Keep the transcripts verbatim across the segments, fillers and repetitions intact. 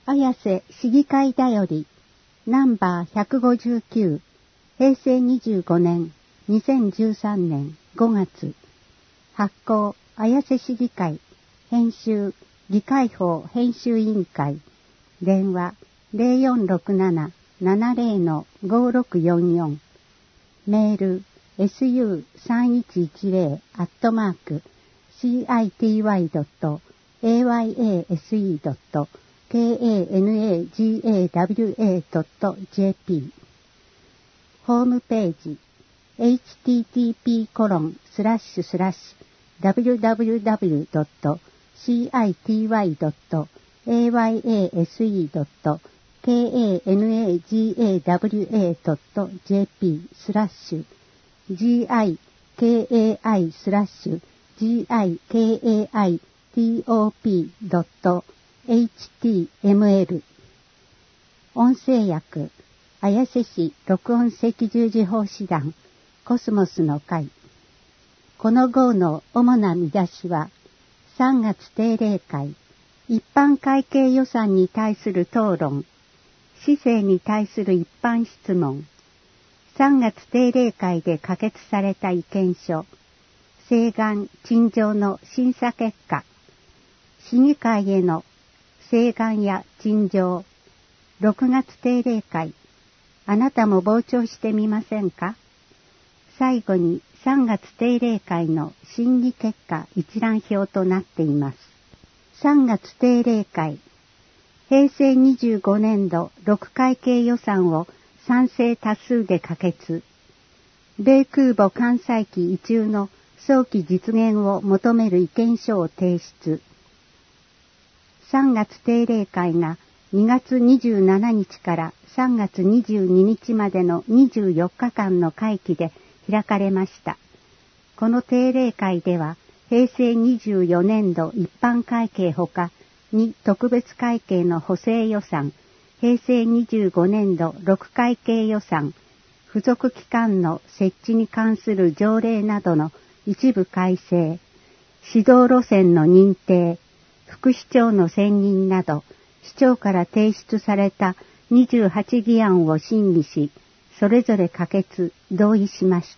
綾瀬市議会だよりナンバーひゃくごじゅうきゅうへいせいにじゅうごねんにせんじゅうさんねんごがつ発行綾瀬市議会編集議会法編集委員会電話 ゼロよんろくなな ななゼロ の ごろくよんよん メール エスユーさんいちいちゼロ アットマーク シーアイティーワイドットエーワイエーエスイードットケーエーエヌエージーエーダブリューエードットジェーピー ホームページ エイチティーティーピーコロンスラッシュスラッシュダブリューダブリューダブリュードットシーアイティーワイドットエーワイエーエスイードットケーエーエヌエージーエーダブリューエードットジェーピー スラッシュ ジーアイケーエーアイ スラッシュ ジーアイケーエーアイティーオーピー ドット エイチティーエムエル 音声訳綾瀬市録音赤十字奉仕団コスモスの会。この号の主な見出しはさんがつ定例会一般会計予算に対する討論、市政に対する一般質問、さんがつ定例会で可決された意見書、請願・陳情の審査結果、市議会への請願や陳情、ろくがつ定例会、あなたも傍聴してみませんか？最後にさんがつ定例会の審議結果一覧表となっています。さんがつ定例会、へいせいにじゅうごねんどろく会計予算を賛成多数で可決。米空母艦載機移駐の早期実現を求める意見書を提出。さんがつ定例会がにがつにじゅうしちにちからさんがつにじゅうににちまでのにじゅうよっかかんの会期で開かれました。この定例会では、へいせいにじゅうよねんど一般会計ほかに特別会計の補正予算、へいせいにじゅうごねんどろく会計予算、付属機関の設置に関する条例などの一部改正、指導路線の認定、副市長の選任など、市長から提出されたにじゅうはち議案を審議し、それぞれ可決・同意しました。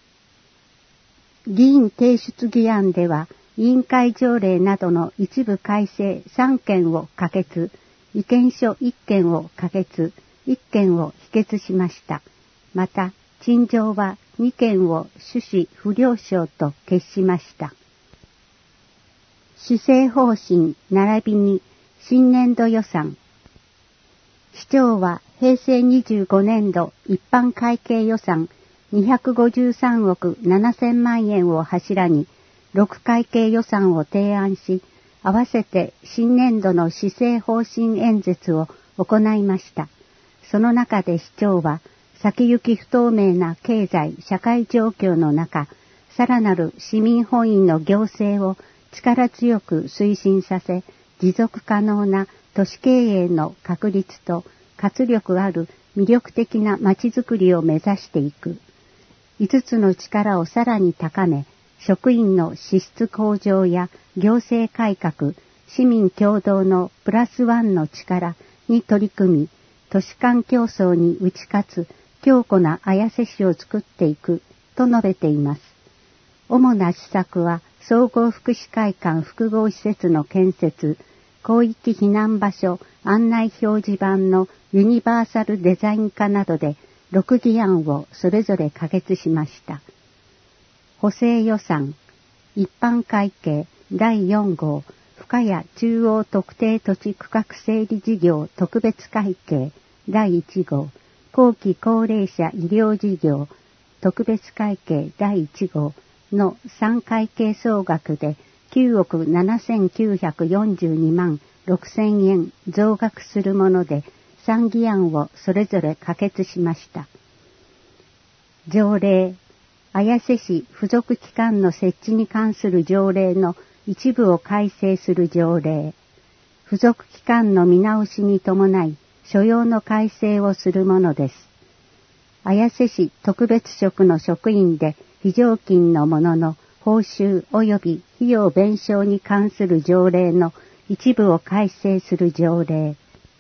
議員提出議案では、委員会条例などの一部改正さんけんを可決、意見書いっけんを可決、いっけんを否決しました。また、陳情はにけんを趣旨不了承と決しました。施政方針並びに新年度予算。市長はへいせいにじゅうごねんど一般会計予算にひゃくごじゅうさんおくななせんまんえんを柱にろく会計予算を提案し、合わせて新年度の施政方針演説を行いました。その中で市長は、先行き不透明な経済・社会状況の中、さらなる市民本位の行政を力強く推進させ、持続可能な都市経営の確立と活力ある魅力的なまちづくりを目指していく。五つの力をさらに高め、職員の資質向上や行政改革、市民共同のプラスワンの力に取り組み、都市間競争に打ち勝つ強固な綾瀬市を作っていくと述べています。主な施策は、総合福祉会館複合施設の建設、広域避難場所案内表示板のユニバーサルデザイン化などでろく議案をそれぞれ可決しました。補正予算、一般会計だいよんごう、深谷中央特定土地区画整理事業特別会計だいいちごう、後期高齢者医療事業特別会計だいいちごうのさん会計総額できゅうおくななせんきゅうひゃくよんじゅうにまんろくせんえん増額するものでさん議案をそれぞれ可決しました。条例、綾瀬市付属機関の設置に関する条例の一部を改正する条例、付属機関の見直しに伴い所要の改正をするものです。綾瀬市特別職の職員で非常勤のものの報酬及び費用弁償に関する条例の一部を改正する条例、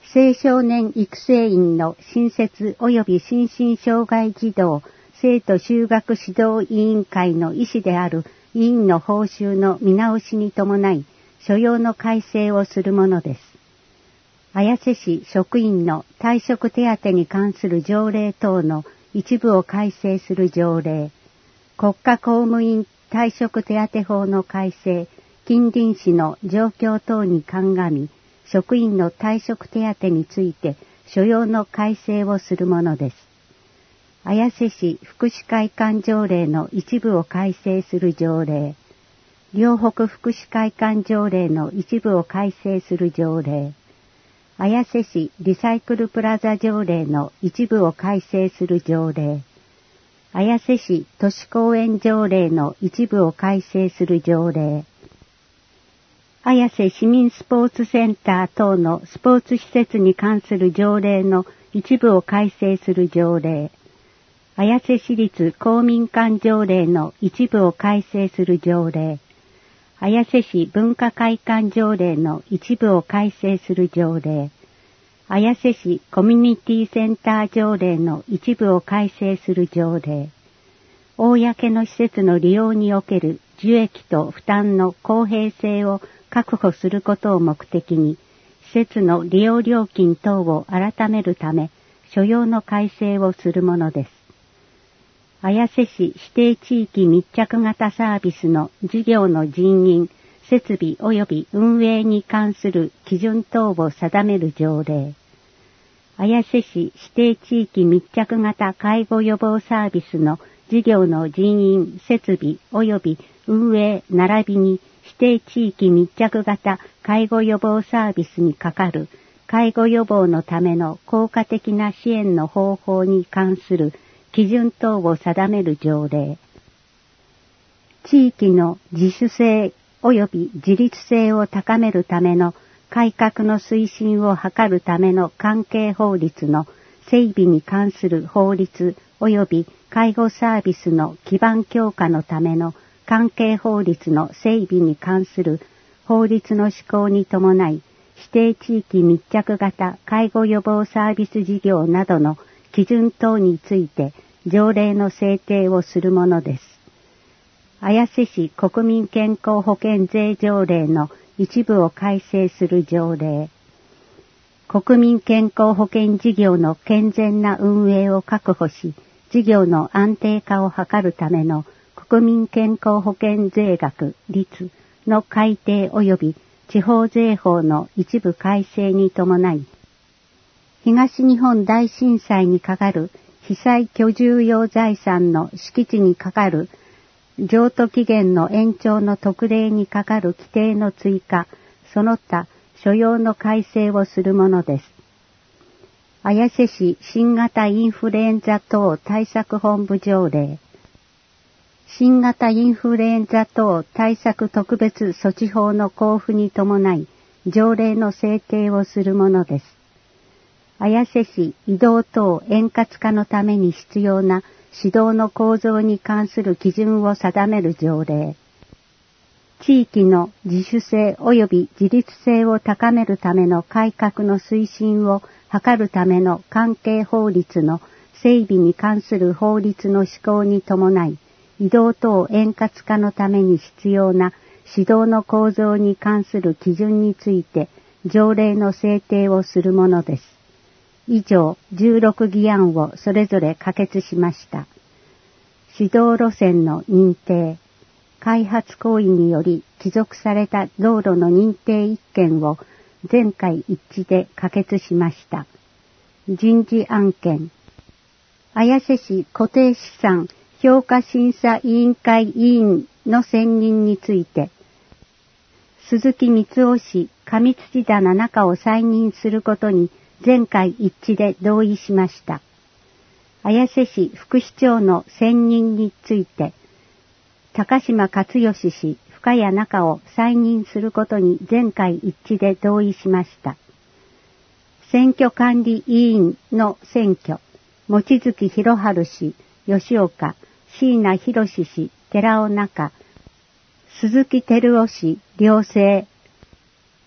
青少年育成員の新設及び心身障害児童生徒就学指導委員会の意思である委員の報酬の見直しに伴い、所要の改正をするものです。綾瀬市職員の退職手当に関する条例等の一部を改正する条例、国家公務員退職手当法の改正、近隣市の状況等に鑑み、職員の退職手当について所要の改正をするものです。綾瀬市福祉会館条例の一部を改正する条例、両北福祉会館条例の一部を改正する条例、綾瀬市リサイクルプラザ条例の一部を改正する条例、綾瀬市都市公園条例の一部を改正する条例、綾瀬市民スポーツセンター等のスポーツ施設に関する条例の一部を改正する条例、綾瀬市立公民館条例の一部を改正する条例、綾瀬市文化会館条例の一部を改正する条例、綾瀬市コミュニティセンター条例の一部を改正する条例、公の施設の利用における受益と負担の公平性を確保することを目的に、施設の利用料金等を改めるため、所要の改正をするものです。綾瀬市指定地域密着型サービスの事業の人員、設備及び運営に関する基準等を定める条例、綾瀬市指定地域密着型介護予防サービスの事業の人員、設備及び運営並びに指定地域密着型介護予防サービスにかかる介護予防のための効果的な支援の方法に関する基準等を定める条例、地域の自主性及び自立性を高めるための改革の推進を図るための関係法律の整備に関する法律及び介護サービスの基盤強化のための関係法律の整備に関する法律の施行に伴い、指定地域密着型介護予防サービス事業などの基準等について条例の制定をするものです。綾瀬市国民健康保険税条例の一部を改正する条例、国民健康保険事業の健全な運営を確保し、事業の安定化を図るための国民健康保険税額率の改定及び地方税法の一部改正に伴い、東日本大震災にかかる被災居住用財産の敷地にかかる譲渡期限の延長の特例にかかる規定の追加、その他所要の改正をするものです。綾瀬市新型インフルエンザ等対策本部条例、新型インフルエンザ等対策特別措置法の交付に伴い、条例の制定をするものです。綾瀬市移動等円滑化のために必要な指導の構造に関する基準を定める条例、地域の自主性及び自立性を高めるための改革の推進を図るための関係法律の整備に関する法律の施行に伴い、移動等円滑化のために必要な指導の構造に関する基準について条例の制定をするものです。以上じゅうろく議案をそれぞれ可決しました。指導路線の認定、開発行為により帰属された道路の認定一件を全会一致で可決しました。人事案件、綾瀬市固定資産評価審査委員会委員の選任について、鈴木光雄氏、上土田七香を再任することに全会一致で同意しました。綾瀬市副市長の選任について、高島勝義氏、深谷中を再任することに全会一致で同意しました。選挙管理委員の選挙、望月博春氏、吉岡、椎名博氏、寺尾中、鈴木照夫氏、両姓、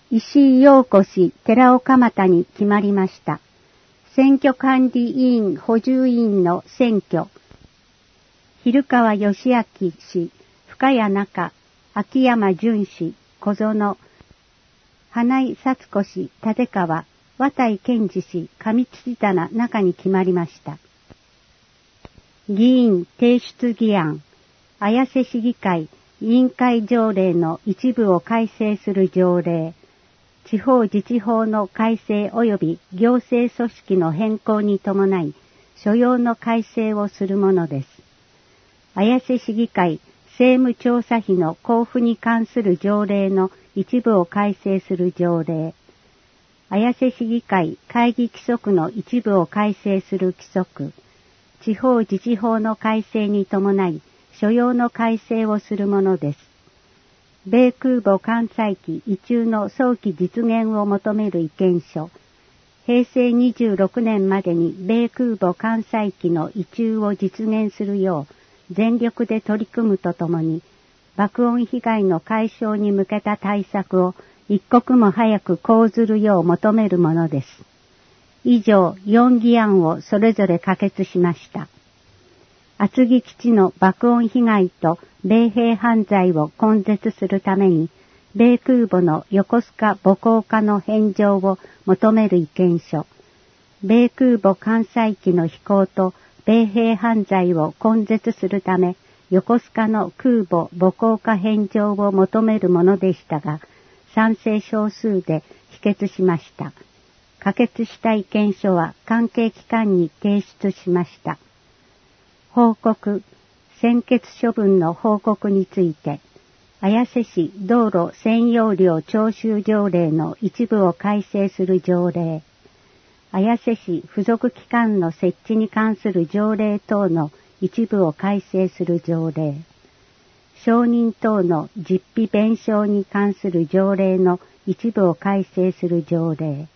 石井陽子氏寺尾蒲田に決まりました。選挙管理委員補充委員の選挙。蛭川義明氏、深谷中、秋山淳氏、小園、花井幸子氏、立川、綿井健二氏、上土棚中に決まりました。議員提出議案、綾瀬市議会委員会条例の一部を改正する条例、地方自治法の改正及び行政組織の変更に伴い、所要の改正をするものです。綾瀬市議会政務調査費の交付に関する条例の一部を改正する条例、綾瀬市議会会議規則の一部を改正する規則、地方自治法の改正に伴い、所要の改正をするものです。米空母艦載機移駐の早期実現を求める意見書、平成にじゅうろくねんまでに米空母艦載機の移駐を実現するよう全力で取り組むとともに、爆音被害の解消に向けた対策を一刻も早く講ずるよう求めるものです。以上、よん議案をそれぞれ可決しました。厚木基地の爆音被害と米兵犯罪を根絶するために、米空母の横須賀母港化の返上を求める意見書、米空母艦載機の飛行と米兵犯罪を根絶するため、横須賀の空母母港化返上を求めるものでしたが、賛成少数で否決しました。可決した意見書は関係機関に提出しました。報告、専決処分の報告について、綾瀬市道路占用料徴収条例の一部を改正する条例、綾瀬市付属機関の設置に関する条例等の一部を改正する条例、証人等の実費弁償に関する条例の一部を改正する条例、